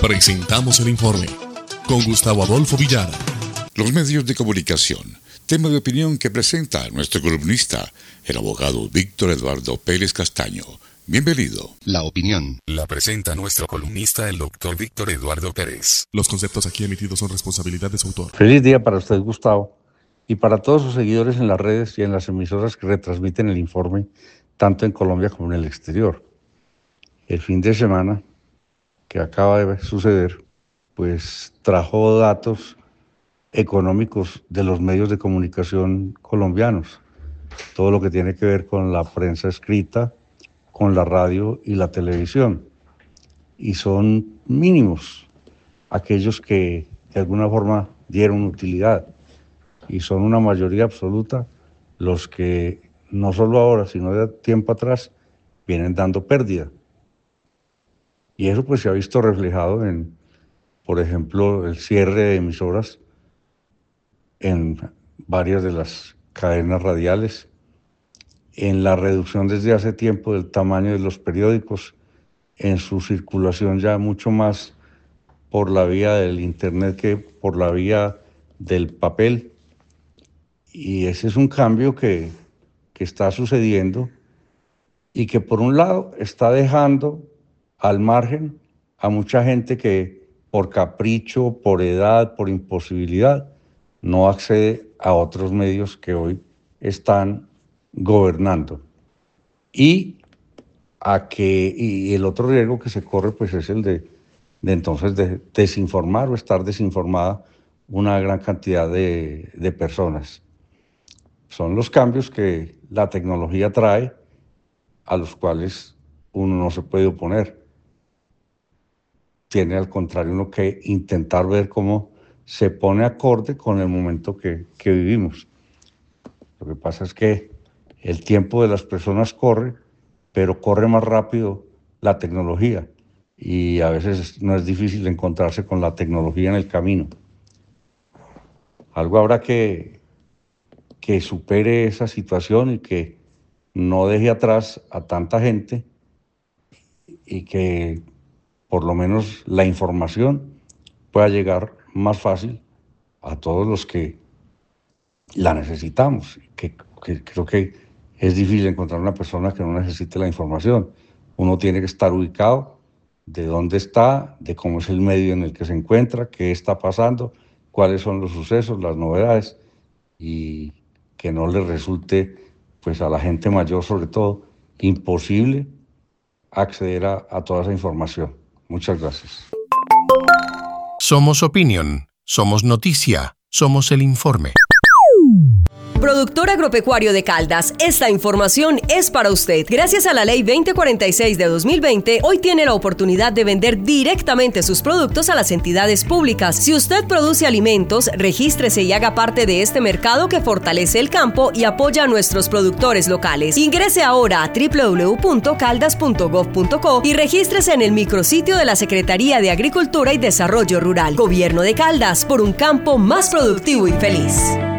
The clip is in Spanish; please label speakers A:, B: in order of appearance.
A: Presentamos el informe con Gustavo Adolfo Villar.
B: Los medios de comunicación, tema de opinión que presenta nuestro columnista, el abogado Víctor Eduardo Pérez Castaño. Bienvenido.
C: La opinión
D: la presenta nuestro columnista, el doctor Víctor Eduardo Pérez.
A: Los conceptos aquí emitidos son responsabilidad de su autor.
E: Feliz día para usted, Gustavo, y para todos sus seguidores en las redes y en las emisoras que retransmiten el informe, tanto en Colombia como en el exterior. El fin de semana que acaba de suceder, pues trajo datos económicos de los medios de comunicación colombianos, todo lo que tiene que ver con la prensa escrita, con la radio y la televisión, y son mínimos aquellos que de alguna forma dieron utilidad, y son una mayoría absoluta los que no solo ahora, sino de tiempo atrás, vienen dando pérdida. Y eso pues se ha visto reflejado en, por ejemplo, el cierre de emisoras en varias de las cadenas radiales, en la reducción desde hace tiempo del tamaño de los periódicos, en su circulación ya mucho más por la vía del internet que por la vía del papel. Y ese es un cambio que está sucediendo y que por un lado está dejando al margen a mucha gente que por capricho, por edad, por imposibilidad, no accede a otros medios que hoy están gobernando. Y el otro riesgo que se corre pues es el de entonces de desinformar o estar desinformada una gran cantidad de personas. Son los cambios que la tecnología trae, a los cuales uno no se puede oponer. Tiene al contrario uno que intentar ver cómo se pone acorde con el momento que vivimos. Lo que pasa es que el tiempo de las personas corre, pero corre más rápido la tecnología, y a veces no es difícil encontrarse con la tecnología en el camino. Algo habrá que supere esa situación y que no deje atrás a tanta gente, y que por lo menos la información pueda llegar más fácil a todos los que la necesitamos. Que creo que es difícil encontrar una persona que no necesite la información. Uno tiene que estar ubicado de dónde está, de cómo es el medio en el que se encuentra, qué está pasando, cuáles son los sucesos, las novedades, y que no le resulte, pues a la gente mayor sobre todo, imposible acceder a toda esa información. Muchas gracias.
D: Somos opinión, somos noticia, somos el informe.
F: Productor Agropecuario de Caldas, esta información es para usted. Gracias a la Ley 2046 de 2020, hoy tiene la oportunidad de vender directamente sus productos a las entidades públicas. Si usted produce alimentos, regístrese y haga parte de este mercado que fortalece el campo y apoya a nuestros productores locales. Ingrese ahora a www.caldas.gov.co y regístrese en el micrositio de la Secretaría de Agricultura y Desarrollo Rural. Gobierno de Caldas, por un campo más productivo y feliz.